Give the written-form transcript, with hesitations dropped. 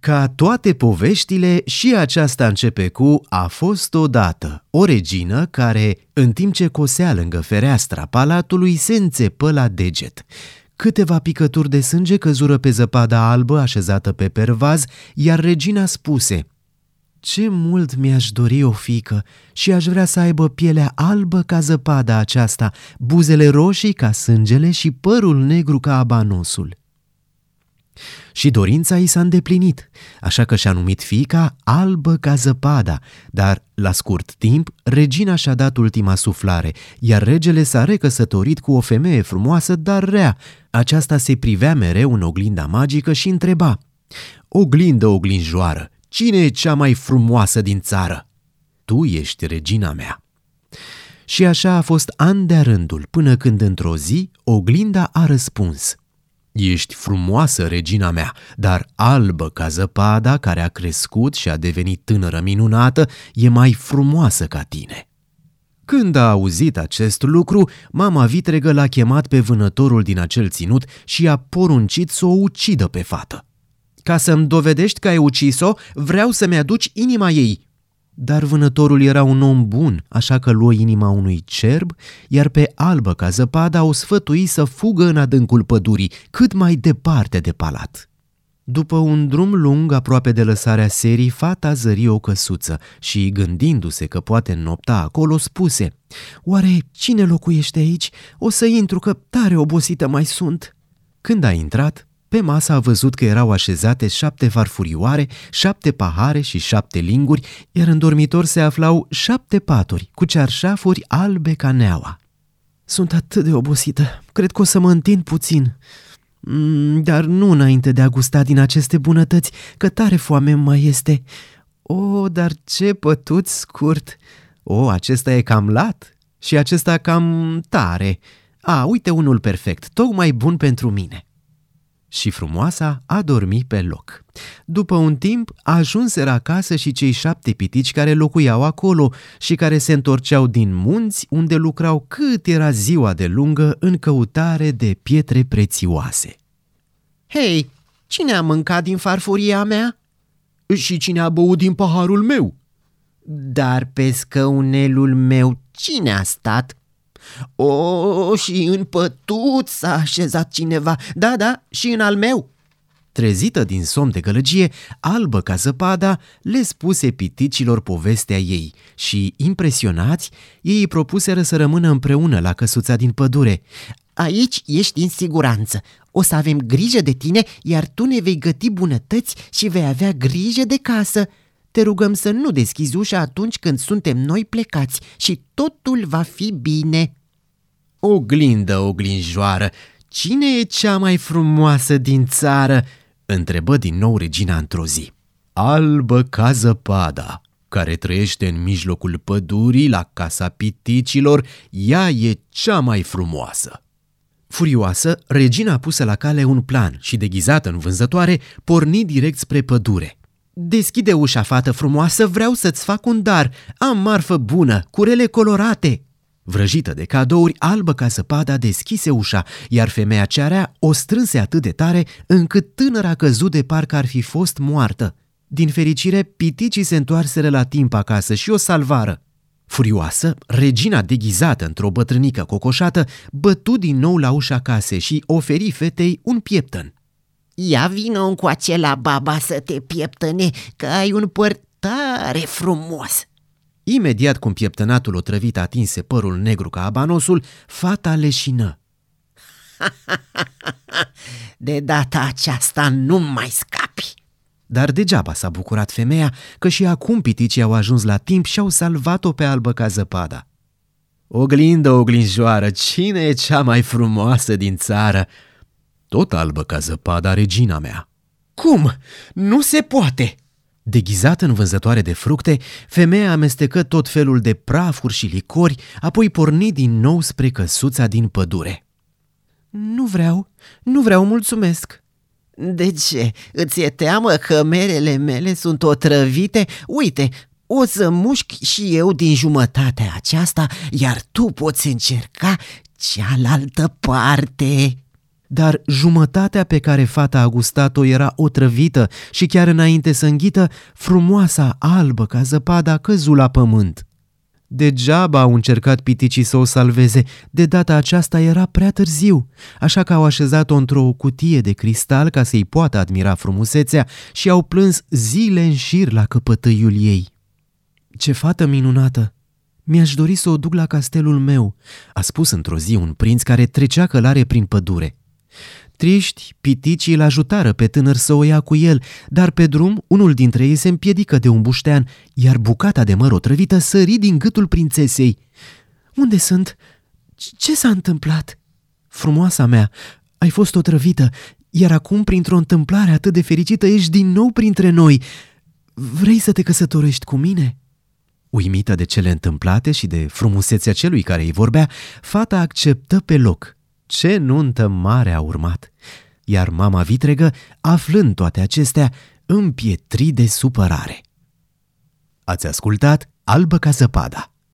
Ca toate poveștile, și aceasta începe cu a fost odată o regină care, în timp ce cosea lângă fereastra palatului, se înțepă la deget. Câteva picături de sânge căzură pe zăpada albă așezată pe pervaz, iar regina spuse: „Ce mult mi-aș dori o fiică și aș vrea să aibă pielea albă ca zăpada aceasta, buzele roșii ca sângele și părul negru ca abanosul." Și dorința i s-a îndeplinit, așa că și-a numit fiica Albă ca zăpada, dar, la scurt timp, regina și-a dat ultima suflare, iar regele s-a recăsătorit cu o femeie frumoasă, dar rea. Aceasta se privea mereu în oglinda magică și întreba: „Oglindă, oglinjoară, cine e cea mai frumoasă din țară?" „Tu ești regina mea." Și așa a fost an de-a rândul, până când într-o zi oglinda a răspuns: „Ești frumoasă, regina mea, dar albă ca zăpada care a crescut și a devenit tânără minunată e mai frumoasă ca tine." Când a auzit acest lucru, mama vitregă l-a chemat pe vânătorul din acel ținut și i-a poruncit să o ucidă pe fată. „Ca să-mi dovedești că ai ucis-o, vreau să-mi aduci inima ei." Dar vânătorul era un om bun, așa că luă inima unui cerb, iar pe Albă ca zăpada o sfătui să fugă în adâncul pădurii, cât mai departe de palat. După un drum lung aproape de lăsarea serii, fata zări o căsuță și, gândindu-se că poate înnopta acolo, spuse: „Oare cine locuiește aici? O să intru, că tare obosită mai sunt." Când a intrat, pe masă a văzut că erau așezate 7 farfurioare, 7 pahare și 7 linguri, iar în dormitor se aflau 7 paturi cu cearșafuri albe ca neaua. „Sunt atât de obosită, cred că o să mă întind puțin. Dar nu înainte de a gusta din aceste bunătăți, că tare foame mai este. O, dar ce pătuț scurt! O, acesta e cam lat și acesta cam tare. Uite unul perfect, tocmai bun pentru mine." Și frumoasa a dormit pe loc. După un timp ajunseră acasă și cei 7 pitici care locuiau acolo și care se întorceau din munți, unde lucrau cât era ziua de lungă în căutare de pietre prețioase. „Hei, cine a mâncat din farfuria mea?" „Și cine a băut din paharul meu?" „Dar pe scăunelul meu cine a stat?" „O, și în pătuț s-a așezat cineva, da, și în al meu." Trezită din somn de gălăgie, Albă ca zăpada le spuse piticilor povestea ei și, impresionați, ei îi propuseră să rămână împreună la căsuța din pădure. „Aici ești în siguranță, o să avem grijă de tine, iar tu ne vei găti bunătăți și vei avea grijă de casă. Te rugăm să nu deschizi ușa atunci când suntem noi plecați și totul va fi bine." „Oglindă, oglinjoară, cine e cea mai frumoasă din țară?" întrebă din nou regina într-o zi. „Albă ca zăpada, care trăiește în mijlocul pădurii la casa piticilor, ea e cea mai frumoasă." Furioasă, regina pusă la cale un plan și, deghizată în vânzătoare, porni direct spre pădure. „Deschide ușa, fată frumoasă, vreau să-ți fac un dar. Am marfă bună, curele colorate." Vrăjită de cadouri, Albă ca zăpada deschise ușa, iar femeia cea rea o strânse atât de tare încât tânăra căzut de parcă ar fi fost moartă. Din fericire, piticii se întoarseră la timp acasă și o salvară. Furioasă, regina, deghizată într-o bătrânică cocoșată, bătu din nou la ușa casei și oferi fetei un pieptăn. „Ia vină încoace la baba să te pieptăne, că ai un păr tare frumos." Imediat cum pieptănatul otrăvit atinse părul negru ca abanosul, fata leșină. „De data aceasta nu mai scapi." Dar degeaba s-a bucurat femeia, că și acum piticii au ajuns la timp și au salvat-o pe Albă ca zăpada. „Oglindă, oglinjoară, cine e cea mai frumoasă din țară?" „Tot albă ca zăpada, regina mea." „Cum? Nu se poate!" Deghizată în vânzătoare de fructe, femeia amestecă tot felul de prafuri și licori, apoi porni din nou spre căsuța din pădure. Nu vreau, mulțumesc." „De ce? Îți e teamă că merele mele sunt otrăvite? Uite, o să mușchi și eu din jumătatea aceasta, iar tu poți încerca cealaltă parte." dar jumătatea pe care fata a gustat-o era otrăvită și chiar înainte să înghită, frumoasa, albă ca zăpada, a căzut la pământ. Degeaba au încercat piticii să o salveze, de data aceasta era prea târziu, așa că au așezat-o într-o cutie de cristal ca să-i poată admira frumusețea și au plâns zile în șir la căpătâiul ei. "Ce fată minunată! Mi-aș dori să o duc la castelul meu," a spus într-o zi un prinț care trecea călare prin pădure. Triști, piticii îl ajutară pe tânăr să o ia cu el, dar pe drum unul dintre ei se împiedică de un buștean, iar bucata de măr otrăvită sări din gâtul prințesei. "Unde sunt? Ce s-a întâmplat?" "Frumoasa mea, ai fost otrăvită, iar acum, printr-o întâmplare atât de fericită, ești din nou printre noi. Vrei să te căsătorești cu mine?" Uimită de cele întâmplate și de frumusețea celui care îi vorbea, fata acceptă pe loc. Ce nuntă mare a urmat! Iar mama vitregă, aflând toate acestea, împietri de supărare. Ați ascultat Albă ca zăpada.